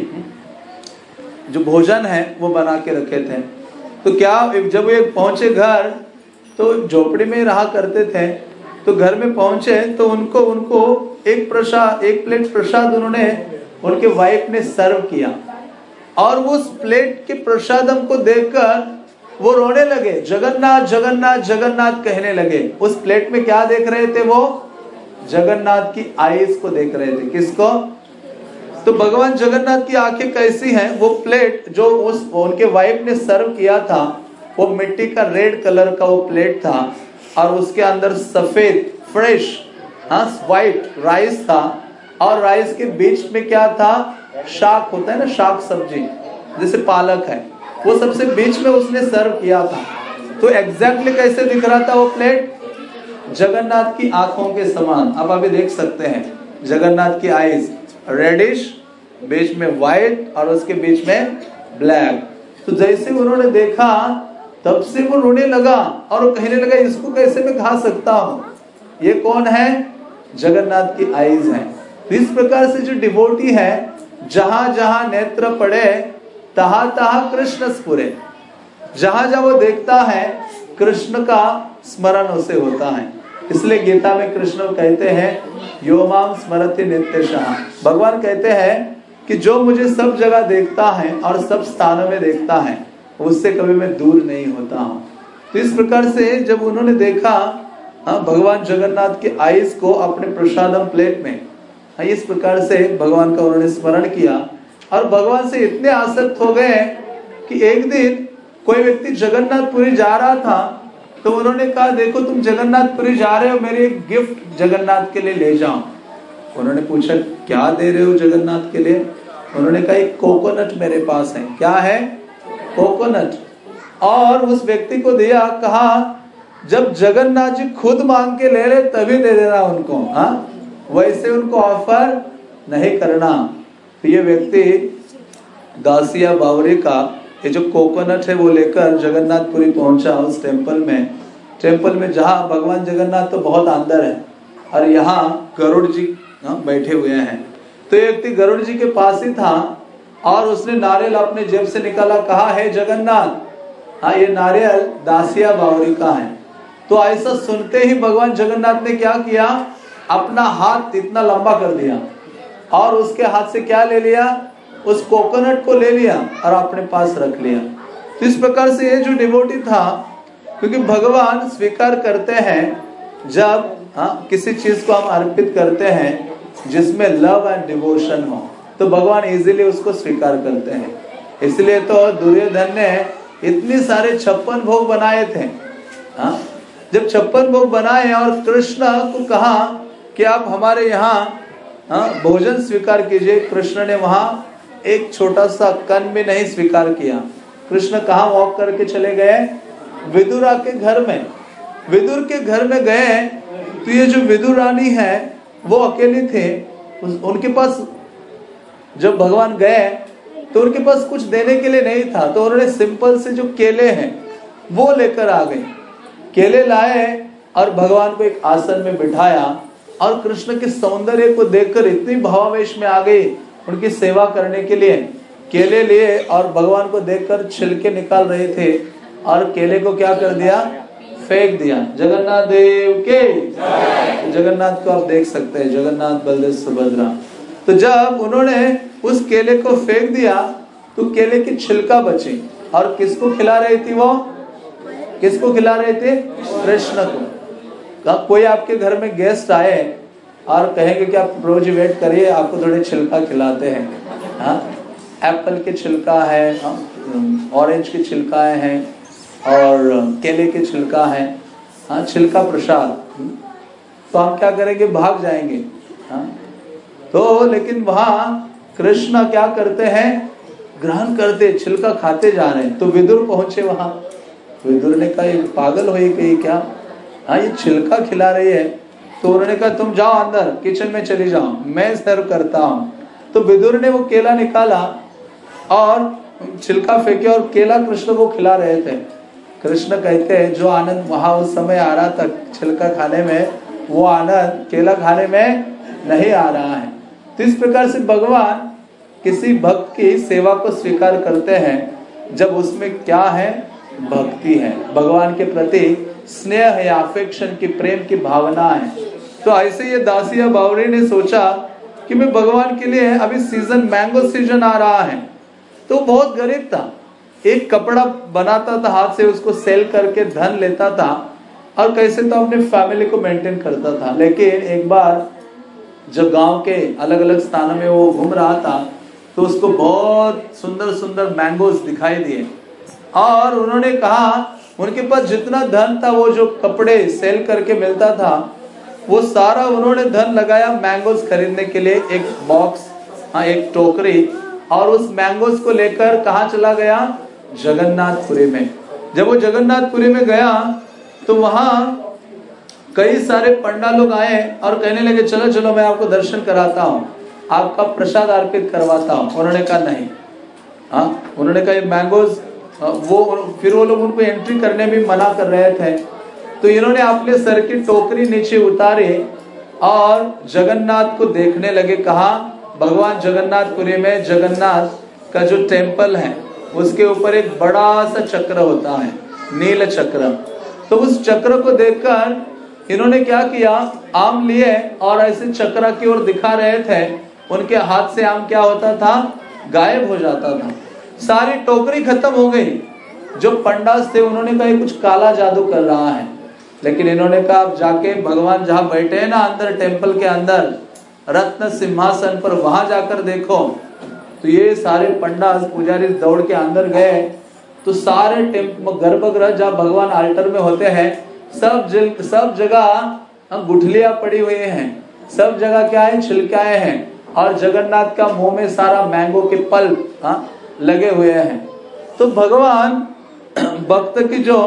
जो भोजन है वो बना के रखे थे। तो क्या जब वो पहुंचे घर, तो झोपड़ी में रहा करते थे, तो घर में पहुंचे तो उनको उनको एक प्रसाद एक प्लेट प्रसाद उन्होंने उनके वाइफ ने सर्व किया, और उस प्लेट के प्रसादम को देखकर वो रोने लगे, जगन्नाथ जगन्नाथ जगन्नाथ कहने लगे। उस प्लेट में क्या देख रहे थे? वो जगन्नाथ की आईज को देख रहे थे। किसको? तो भगवान जगन्नाथ की आंखें कैसी हैं? वो प्लेट जो उस उनके वाइफ ने सर्व किया था, वो मिट्टी का रेड कलर का वो प्लेट था, और उसके अंदर सफेद फ्रेश, हाँ, व्हाइट राइस था, और राइस के बीच में क्या था? शाक होता है ना, शाक सब्जी जैसे पालक है, वो सबसे बीच में उसने सर्व किया था। तो एग्जैक्टली कैसे दिख रहा था वो प्लेट? जगन्नाथ की आंखों के समान। अब अभी देख सकते हैं जगन्नाथ की आईज रेडिश, बीच में व्हाइट और उसके बीच में ब्लैक। तो जैसे उन्होंने देखा तब से वो रोने लगा और वो कहने लगा, इसको कैसे मैं खा सकता हूँ? ये कौन है? जगन्नाथ की आईज है। तो इस प्रकार से जो डिवोटी है, जहां जहां नेत्र पड़े तहा तहा कृष्ण स्फुरे, जहां जहां वो देखता है कृष्ण का स्मरण उसे होता है। इसलिए गीता में कृष्ण कहते हैं, यो माम स्मरति नित्यशः। भगवान कहते हैं कि जो मुझे सब जगह देखता है और सब स्थानों में देखता है, उससे कभी मैं दूर नहीं होता हूँ। तो इस प्रकार से जब उन्होंने देखा भगवान जगन्नाथ के आईज को अपने प्रसादम प्लेट में, इस प्रकार से भगवान का उन्होंने स्मरण किया और भगवान से इतने आसक्त हो गए कि एक दिन कोई व्यक्ति जगन्नाथपुरी जा रहा था, तो उन्होंने कहा, देखो तुम जगन्नाथपुरी जा रहे हो, मेरे एक गिफ्ट जगन्नाथ के लिए ले जाओ। उन्होंने पूछा, क्या दे रहे हो जगन्नाथ के लिए? उन्होंने कहा, एक कोकोनट मेरे पास है। क्या है? कोकोनट। और उस व्यक्ति को दिया, कहा जब जगन्नाथ जी खुद मांग के ले ले तभी दे देना उनको, हाँ, वैसे उनको ऑफर नहीं करना। तो ये व्यक्ति दासिया बावरी का ये जो कोकोनट है वो लेकर जगन्नाथपुरी पहुंचा उस टेम्पल में। टेम्पल में जहाँ भगवान जगन्नाथ तो बहुत अंदर है और यहाँ गरुड़ जी बैठे हुए हैं। तो एक व्यक्ति गरुड़ जी के पास ही था और उसने नारियल अपने जेब से निकाला, कहा है जगन्नाथ, हाँ ये नारियल दासिया बावरी का है। तो ऐसा सुनते ही भगवान जगन्नाथ ने क्या किया, अपना हाथ इतना लंबा कर दिया और उसके हाथ से क्या ले लिया, उस कोकोनट को ले लिया और अपने पास रख लिया। तो इस प्रकार से ये जो डिवोटी था, क्योंकि भगवान स्वीकार करते हैं जब हाँ किसी चीज को हम अर्पित करते हैं जिसमें लव एंड डिवोशन हो, तो भगवान इजीली उसको स्वीकार करते हैं। इसलिए तो दुर्योधन ने इतने सारे छप्पन भोग बनाए थे। हाँ जब छप्पन भोग बनाए और कृष्ण को कहा कि आप हमारे यहाँ हाँ भोजन स्वीकार कीजिए, कृष्ण ने वहां एक छोटा सा कण भी नहीं स्वीकार किया। कृष्ण कहाँ वॉक करके चले गए, विदुरा के घर में। विदुर के घर में गए तो ये जो विदुर रानी है वो अकेली थे। उनके पास जब भगवान गए तो उनके पास कुछ देने के लिए नहीं था, तो उन्होंने सिंपल से जो केले हैं वो लेकर आ गए। केले लाए और भगवान को एक आसन में बिठाया और कृष्ण के सौंदर्य को देखकर इतनी भावावेश में आ गई उनकी सेवा करने के लिए। केले लिए और भगवान को देखकर छिलके निकाल रहे थे और केले को क्या कर दिया, फेंक दिया। जगन्नाथ देव के जगन्नाथ को आप देख सकते हैं, जगन्नाथ बलदेव सुभद्रा। तो जब उन्होंने उस केले को फेंक दिया तो केले की छिलका बची और किसको खिला रही थी, वो किसको खिला रहे थे, कृष्ण को। कोई आपके घर में गेस्ट आए और कहेंगे कि आप रोज वेट करिए, आपको थोड़े छिलका खिलाते हैं। हाँ एप्पल के छिलका है, ऑरेंज की छिलकाएं हैं और केले के छिलका है, हाँ छिलका प्रसाद। तो हम क्या करेंगे, भाग जाएंगे। हाँ तो लेकिन वहां कृष्ण क्या करते हैं, ग्रहण करते, छिलका खाते जा रहे हैं। तो विदुर पहुंचे वहां। विदुर ने कहा ये पागल हुई कहीं क्या, हाँ ये छिलका खिला रही है। तो उन्होंने कहा तुम जाओ अंदर किचन में चली जाओ, मैं सर्व करता हूँ। तो विदुर ने वो केला निकाला और छिलका फेंके और केला कृष्ण को खिला रहे थे। कृष्ण कहते हैं जो आनंद वहां उस समय आ रहा था छिलका खाने में, वो आनंद केला खाने में नहीं आ रहा है। तो इस प्रकार से भगवान किसी भक्त की सेवा को स्वीकार करते हैं जब उसमें क्या है, भक्ति है, भगवान के प्रति स्नेह है, अफेक्शन की, प्रेम की भावना है। तो ऐसे ये दासिया बावरी ने सोचा कि मैं भगवान के लिए, अभी सीजन मैंगो सीजन आ रहा है, तो बहुत गरीब था, एक कपड़ा बनाता था हाथ से, उसको सेल करके धन लेता था और कैसे तो अपने फैमिली को मेंटेन करता था। लेकिन एक बार जब गांव के अलग अलग स्थानों में वो घूम रहा था तो उसको बहुत सुंदर सुंदर मैंगोज दिखाई दिए और उन्होंने कहा, उनके पास जितना धन था, वो जो कपड़े सेल करके मिलता था, वो सारा उन्होंने धन लगाया मैंगोज खरीदने के लिए। एक बॉक्स, हाँ एक टोकरी, और उस मैंगोज को लेकर कहाँ चला गया, जगन्नाथपुरी में। जब वो जगन्नाथपुरी में गया तो वहां कई सारे पंडा लोग आए और कहने लगे चलो चलो मैं आपको दर्शन कराता हूँ, आपका प्रसाद अर्पित करवाता हूँ। उन्होंने कहा नहीं, हाँ उन्होंने कहा ये मैंगोज, वो फिर वो लोग उनको एंट्री करने में मना कर रहे थे। तो इन्होंने अपने सर की टोकरी नीचे उतारी और जगन्नाथ को देखने लगे। कहा, भगवान जगन्नाथपुरी में जगन्नाथ का जो टेम्पल है उसके ऊपर एक बड़ा सा चक्र होता है, नील चक्र। तो उस चक्र को देखकर इन्होंने क्या किया, आम लिए और ऐसे चक्र की ओर दिखा रहे थे। उनके हाथ से आम क्या होता था, गायब हो जाता था। सारी टोकरी खत्म हो गई। जो पंडास थे उन्होंने कहा कुछ काला जादू कर रहा है, लेकिन इन्होंने कहा जाके भगवान जहाँ बैठे हैं ना अंदर टेम्पल के अंदर रत्न सिंहासन पर, वहां जाकर देखो। तो ये सारे पंडास पुजारी दौड़ के अंदर गए तो सारे गर्भगृह जहाँ भगवान आल्टर में होते हैं सब जल सब जगह गुठलियां पड़ी हुई हैं, सब जगह क्या है, छिलकाएं हैं और जगन्नाथ का मुंह में सारा मैंगो के पल्प हाँ लगे हुए हैं। तो भगवान भक्त की जो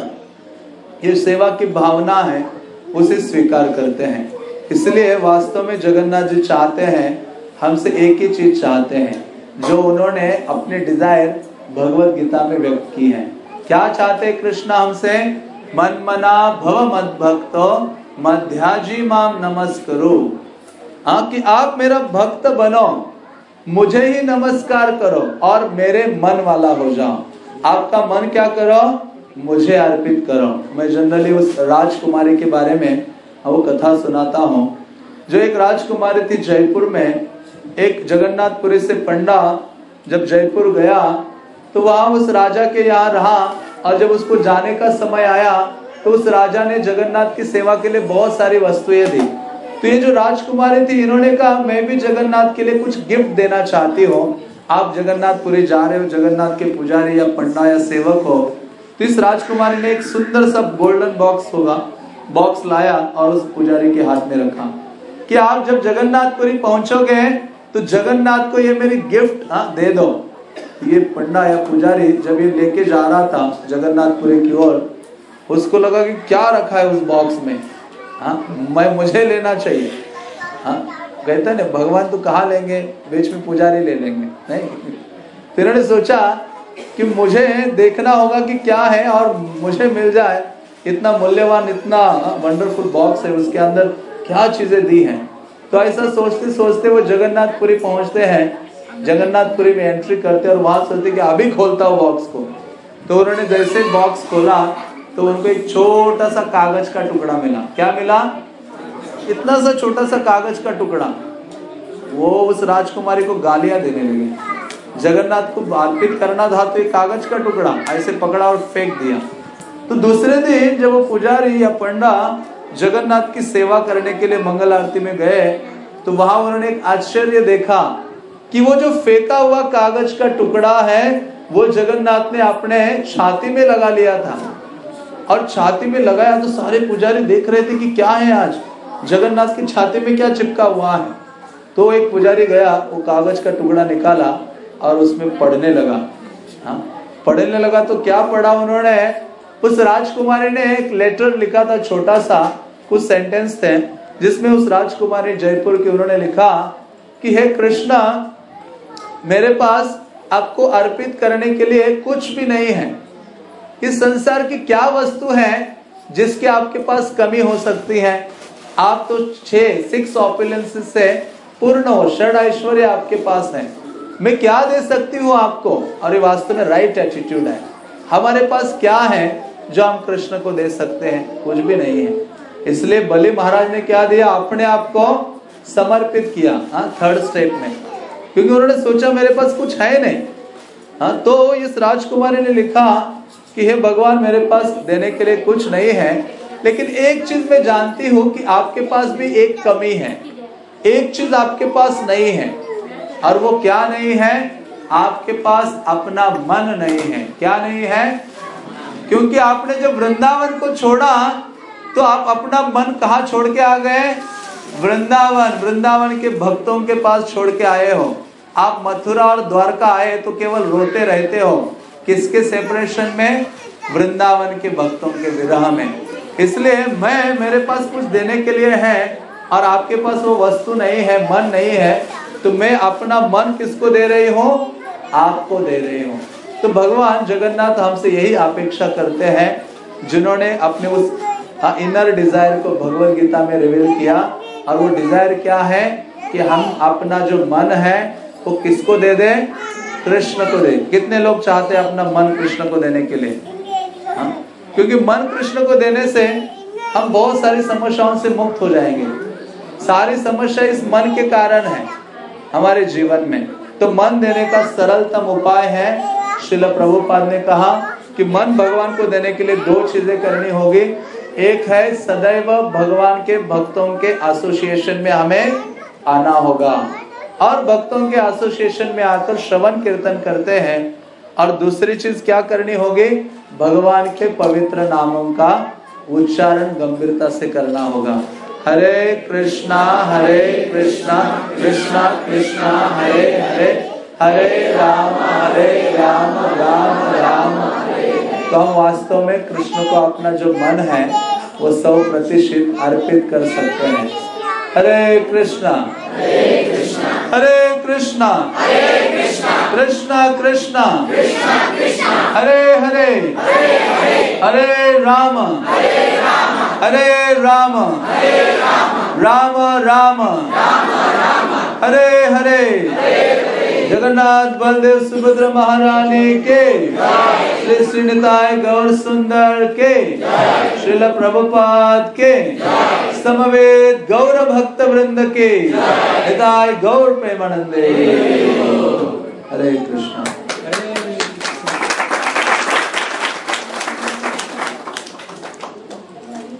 ये सेवा की भावना है उसे स्वीकार करते हैं। इसलिए वास्तव में जगन्नाथ जी चाहते हैं, हमसे एक ही चीज चाहते हैं, जो उन्होंने अपने डिजायर भगवत गीता में व्यक्त की है। क्या चाहते कृष्ण हमसे? मन मना भव मद भक्तो मध्याजी माम नमस्करो। हाँ, कि आप मेरा भक्त बनो, मुझे ही नमस्कार करो और मेरे मन वाला हो जाओ। आपका मन क्या करो? मुझे अर्पित करो। मैं जनरली उस राजकुमारी के बारे में वो कथा सुनाता हूँ। जो एक राजकुमारी थी जयपुर में, एक जगन्नाथपुरी से पंडा जब जयपुर गया तो वहां उस राजा के यहाँ रहा, और जब उसको जाने का समय आया तो उस राजा ने जगन्नाथ की सेवा के लिए बहुत सारी वस्तुएं दी। तो ये जो राजकुमारी थी, इन्होंने कहा मैं भी जगन्नाथ के लिए कुछ गिफ्ट देना चाहती हूँ। आप जगन्नाथपुरी जा रहे हो, जगन्नाथ के पुजारी या पंडा या सेवक हो, तो इस राजकुमारी ने एक सुंदर सा गोल्डन बॉक्स होगा बॉक्स लाया और उस पुजारी के हाथ में रखा कि आप जब जगन्नाथपुरी पहुंचोगे तो जगन्नाथ को ये मेरी गिफ्ट हाँ दे दो। ये पंडा या पुजारी जब ये लेके जा रहा था जगन्नाथपुरी की ओर, उसको लगा कि क्या रखा है उस बॉक्स में, हाँ मैं मुझे लेना चाहिए। हाँ कहते हैं ना, भगवान तो कहाँ लेंगे, बीच में पुजारी ले लेंगे नहीं। फिर उन्होंने सोचा कि मुझे देखना होगा कि क्या है और मुझे मिल जाए। इतना मूल्यवान, इतना वंडरफुल बॉक्स है, उसके अंदर क्या चीजें दी हैं। तो ऐसा सोचते सोचते वो जगन्नाथपुरी पहुंचते हैं। जगन्नाथपुरी में एंट्री करते और वहां सोचते कि अभी खोलता हूँ बॉक्स को। तो उन्होंने जैसे बॉक्स खोला तो उनको एक छोटा सा कागज का टुकड़ा मिला। क्या मिला? इतना सा छोटा सा कागज का टुकड़ा। वो उस राजकुमारी को गालियां देने लगे। जगन्नाथ को अर्पित करना था तो एक कागज का टुकड़ा ऐसे पकड़ा और फेंक दिया। तो दूसरे दिन जब वो पुजारी या पंडा जगन्नाथ की सेवा करने के लिए मंगल आरती में गए तो वहां उन्होंने एक आश्चर्य देखा कि वो जो फेंका हुआ कागज का टुकड़ा है वो जगन्नाथ ने अपने छाती में लगा लिया था। और छाती में लगाया तो सारे पुजारी देख रहे थे कि क्या है आज जगन्नाथ की छाती में क्या चिपका हुआ है। तो एक पुजारी गया, वो कागज का टुकड़ा निकाला और उसमें पढ़ने लगा। हाँ पढ़ने लगा तो क्या पढ़ा उन्होंने? उस राजकुमारी ने एक लेटर लिखा था, छोटा सा कुछ सेंटेंस थे, जिसमें उस राजकुमारी जयपुर की उन्होंने लिखा कि हे कृष्णा, मेरे पास आपको अर्पित करने के लिए कुछ भी नहीं है। इस संसार की क्या वस्तु है जिसके आपके पास कमी हो सकती है? आप तो छह सिक्स ऑपुलेंसेस से पूर्ण हो, षड ऐश्वर्य आपके पास है। मैं क्या दे सकती हूँ आपको? और ये वास्तव में राइट एटीट्यूड है। हमारे पास क्या है जो हम कृष्ण को दे सकते हैं? कुछ भी नहीं है। इसलिए बलि महाराज ने क्या दिया? अपने आप को समर्पित किया। हाँ थर्ड स्टेप में, क्योंकि उन्होंने सोचा मेरे पास कुछ है नहीं। हाँ तो इस राजकुमारी ने लिखा कि हे भगवान, मेरे पास देने के लिए कुछ नहीं है, लेकिन एक चीज मैं जानती हूँ कि आपके पास भी एक कमी है। एक चीज आपके पास नहीं है, और वो क्या नहीं है? आपके पास अपना मन नहीं है। क्या नहीं है? क्योंकि आपने जब वृंदावन को छोड़ा तो आप अपना मन कहाँ छोड़ के आ गए? वृंदावन। वृंदावन के भक्तों के पास छोड़ के आए हो। आप मथुरा और द्वारका आए तो केवल रोते रहते हो। किसके सेपरेशन में? वृंदावन के भक्तों के विरह में। इसलिए मैं मेरे पास कुछ देने के लिए है और आपके पास वो वस्तु नहीं है, मन नहीं है, तो मैं अपना मन किसको दे रही हूँ? आपको दे रही हूँ। तो भगवान जगन्नाथ हमसे यही अपेक्षा करते हैं, जिन्होंने अपने उस इनर डिजायर को भगवत गीता में रिवील किया। और वो डिजायर क्या है कि हम अपना जो मन है वो किसको दे दें? कृष्ण को दे। कितने लोग चाहते हैं अपना मन कृष्ण को देने के लिए? हाँ? क्योंकि मन कृष्ण को देने से हम बहुत सारी समस्याओं से मुक्त हो जाएंगे। सारी समस्या इस मन के कारण है हमारे जीवन में। तो मन देने का सरलतम उपाय है, श्रील प्रभुपाद ने कहा कि मन भगवान को देने के लिए दो चीजें करनी होगी। एक है सदैव भगवान के भक्तों के एसोसिएशन में हमें आना होगा, और भक्तों के एसोसिएशन में आकर श्रवण कीर्तन करते हैं। और दूसरी चीज क्या करनी होगी? भगवान के पवित्र नामों का उच्चारण गंभीरता से करना होगा। हरे कृष्णा हरे कृष्णा कृष्णा कृष्णा हरे हरे, हरे राम हरे राम राम राम हरे। तो हम वास्तव में कृष्ण को अपना जो मन है वो सौ प्रतिशत अर्पित कर सकते हैं। हरे कृष्णा हरे कृष्णा कृष्णा कृष्णा हरे हरे हरे राम हरे राम राम राम हरे हरे जगन्नाथ बलदेव सुभद्रा महारानी के, श्री श्रीनिताय गौर सुंदर के, श्रील प्रभुपाद के, समवेत गौर भक्त वृंद के, हिताय गौर प्रेमानंदे। हरे कृष्णा।